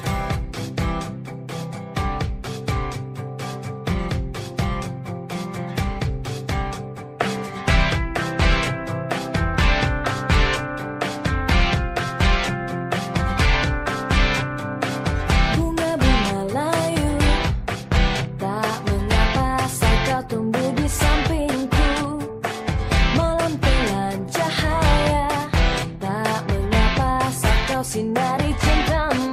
Sindari cintamu.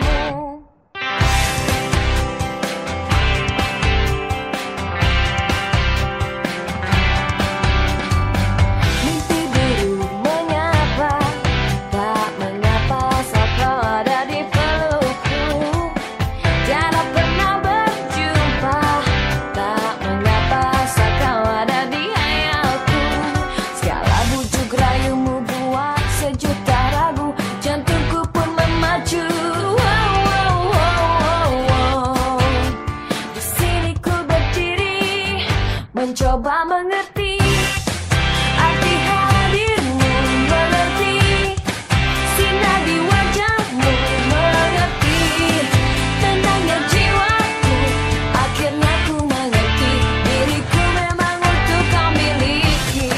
Mimpi biru mengapa, tak mengapa saat kau ada di pelukku. Tiada pernah berjumpa, tak mengapa saat kau ada di hayalku. Segala bujuk rayumu buat sejuta ragu, jantungku pun memacu. Wow, wow, wow, wow, wow. Di sini ku berdiri, mencoba mengerti arti hadirmu, mengerti sinar di wajahmu, mengerti tenangnya jiwaku. Akhirnya ku mengerti diriku memang untuk kau miliki.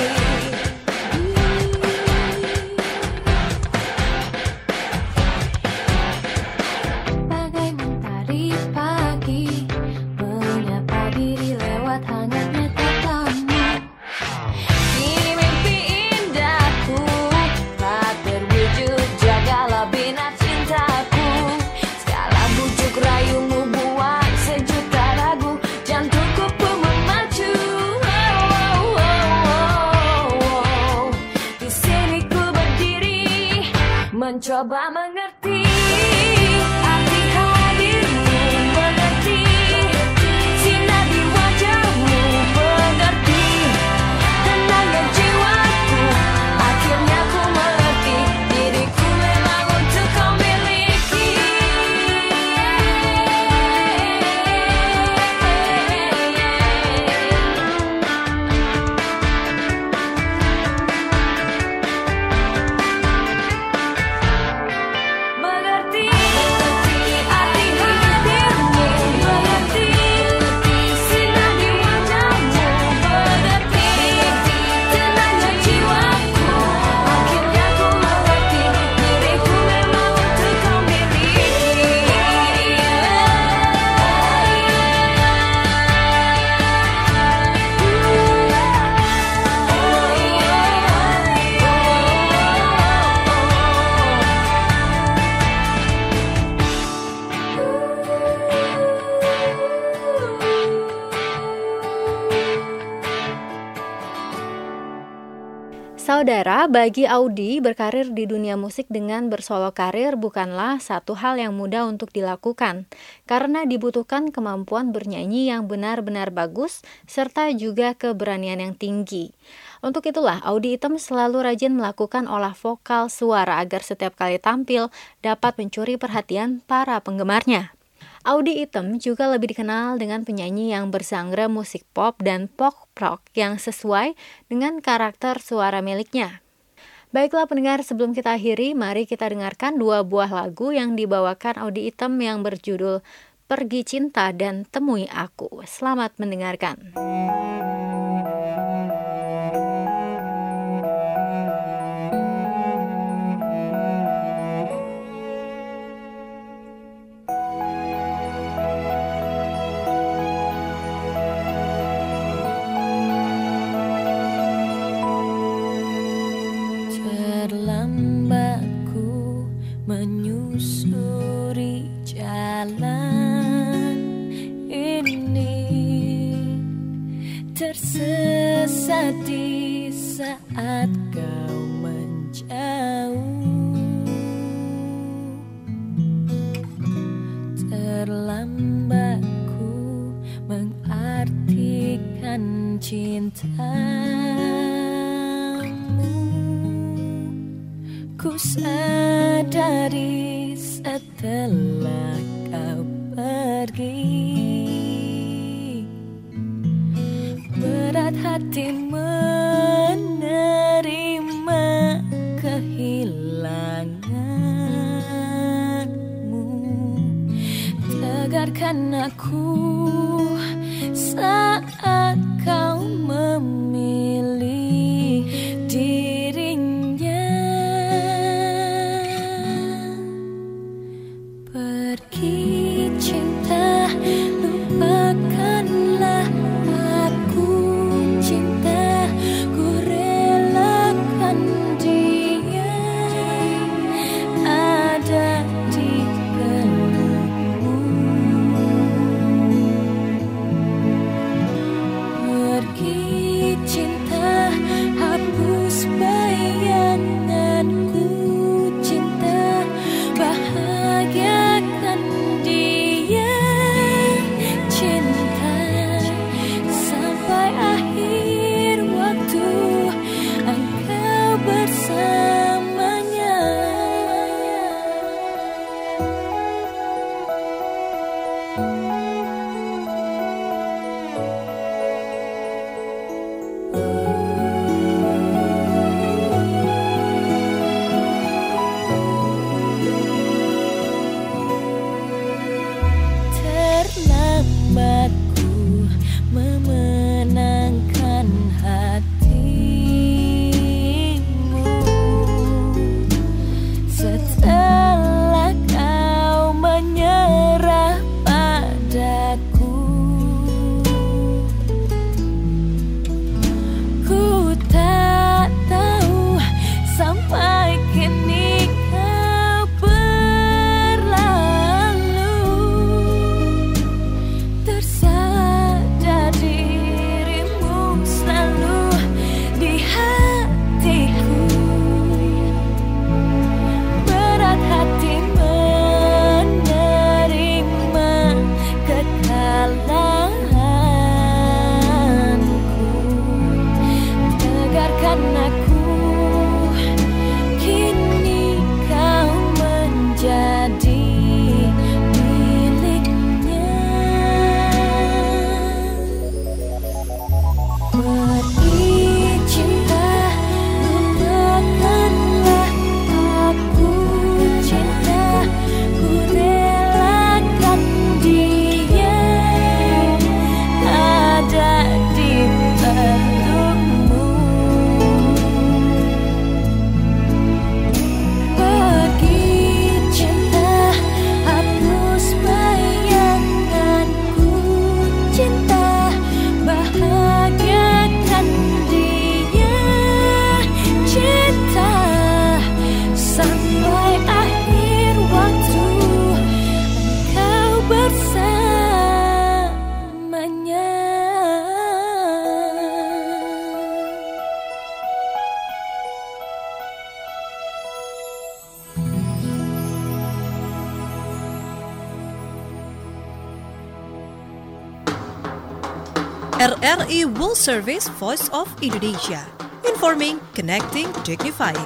Bagai mentari pagi menyapa diri lewat hangatnya tatamu. Kini mimpi indahku tak terwujud, jagalah bina cintaku. Segala bujuk rayumu buat sejuta ragu, jantungku pun memacu. Wow, wow, wow, wow. Di sini ku berdiri, mencoba mengerti arti hadirmu, mengerti sinar di wajahmu, mengerti tenangnya jiwaku. Akhirnya ku mengerti diriku memang untuk kau miliki. Mengerti Saudara, bagi Audi, berkarir di dunia musik dengan bersolo karir bukanlah satu hal yang mudah untuk dilakukan, karena dibutuhkan kemampuan bernyanyi yang benar-benar bagus, serta juga keberanian yang tinggi. Untuk itulah, Audi Item selalu rajin melakukan olah vokal suara agar setiap kali tampil dapat mencuri perhatian para penggemarnya. Audi Item juga lebih dikenal dengan penyanyi yang bersanggra musik pop dan pop rock yang sesuai dengan karakter suara miliknya. Baiklah pendengar, sebelum kita akhiri, mari kita dengarkan dua buah lagu yang dibawakan Audi Item yang berjudul Pergi Cinta dan Temui Aku. Selamat mendengarkan. Menyusuri jalan ini, tersesat di saat kau menjauh. Terlambatku mengartikan cintamu. Ku sadari setelah kau pergi, berat hati menerima kehilanganmu. Tegarkan aku saat kau memilih dirinya. Pergi cinta, lupakanlah aku cinta, ku relakan dia ada di pelukmu. Pergi R R I World Service Voice of Indonesia. Informing, connecting, dignifying.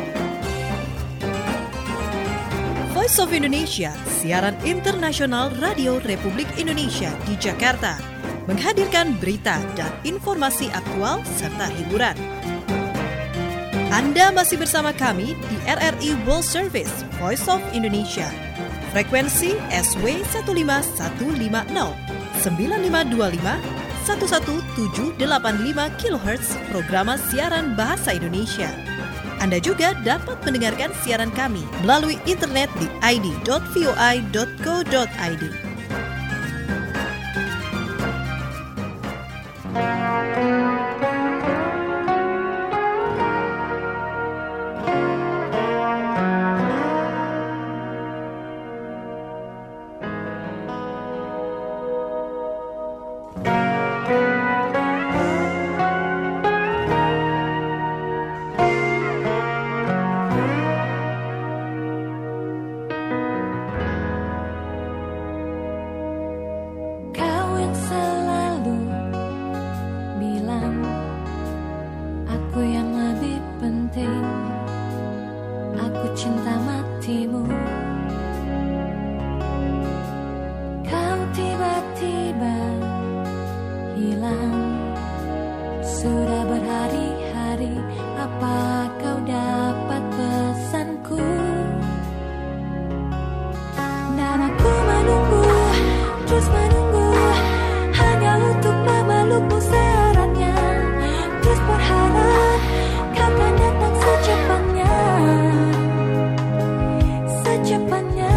Voice of Indonesia, siaran internasional Radio Republik Indonesia di Jakarta, menghadirkan berita dan informasi aktual serta hiburan. Anda masih bersama kami di R R I World Service Voice of Indonesia. Frekuensi S W satu lima satu lima nol sembilan lima dua lima satu satu tujuh delapan lima kilohertz programa siaran bahasa Indonesia. Anda juga dapat mendengarkan siaran kami melalui internet di i d dot voi dot co dot i d. Sudah berhari-hari, apa kau dapat pesanku? Dan aku menunggu, terus menunggu, hanya untuk memelukmu seratnya. Terus berharap kau akan datang secepatnya, secepatnya.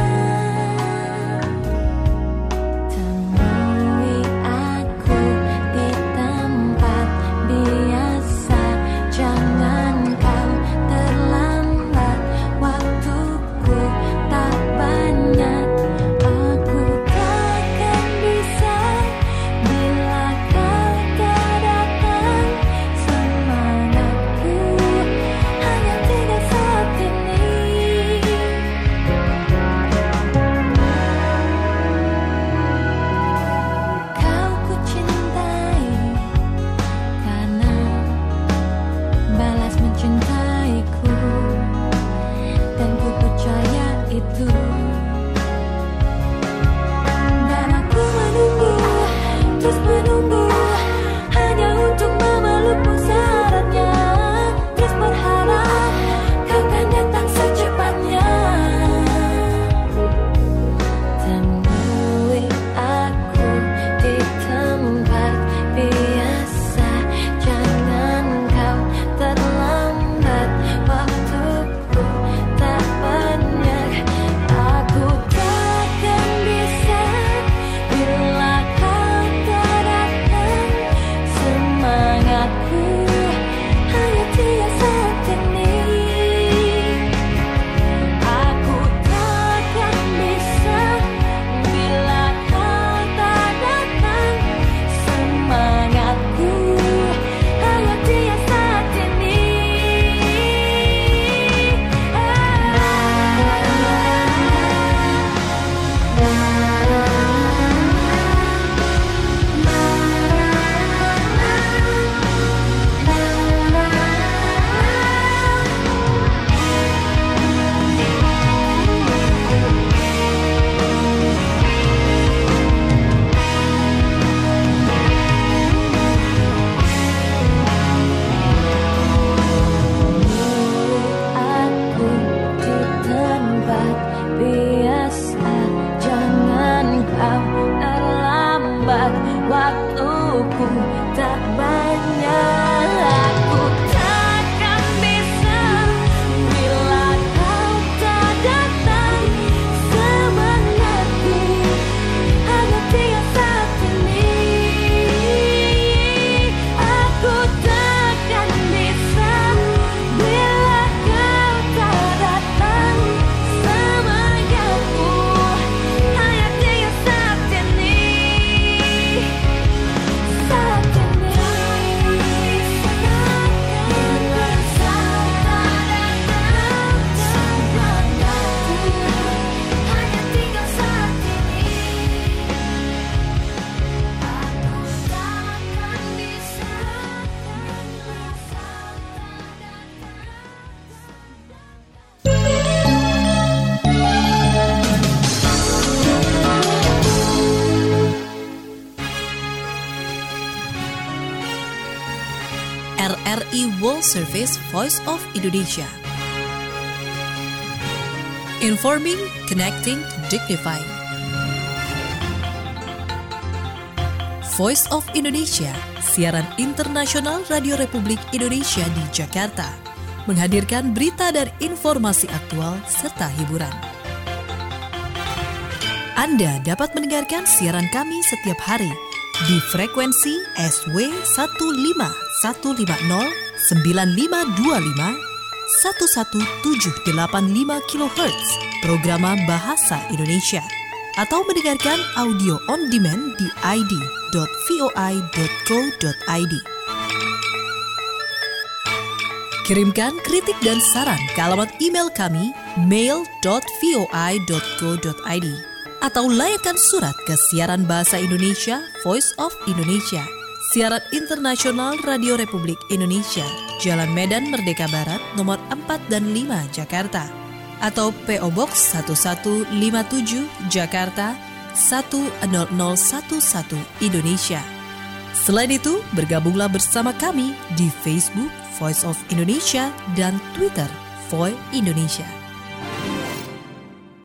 I World Service Voice of Indonesia. Informing, connecting, dignifying. Voice of Indonesia, siaran internasional Radio Republik Indonesia di Jakarta, menghadirkan berita dan informasi aktual serta hiburan. Anda dapat mendengarkan siaran kami setiap hari di frekuensi S W satu lima satu lima nol sembilan lima dua lima satu satu tujuh delapan lima kilohertz program Bahasa Indonesia, atau mendengarkan audio on demand di i d dot voi dot co dot i d. Kirimkan kritik dan saran ke alamat email kami mail dot voi dot co dot i d atau layangkan surat ke siaran Bahasa Indonesia Voice of Indonesia, siaran internasional Radio Republik Indonesia, Jalan Medan Merdeka Barat nomor empat dan lima Jakarta, atau P O Box satu satu lima tujuh Jakarta satu nol nol satu satu Indonesia. Selain itu, bergabunglah bersama kami di Facebook Voice of Indonesia dan Twitter Voi Indonesia.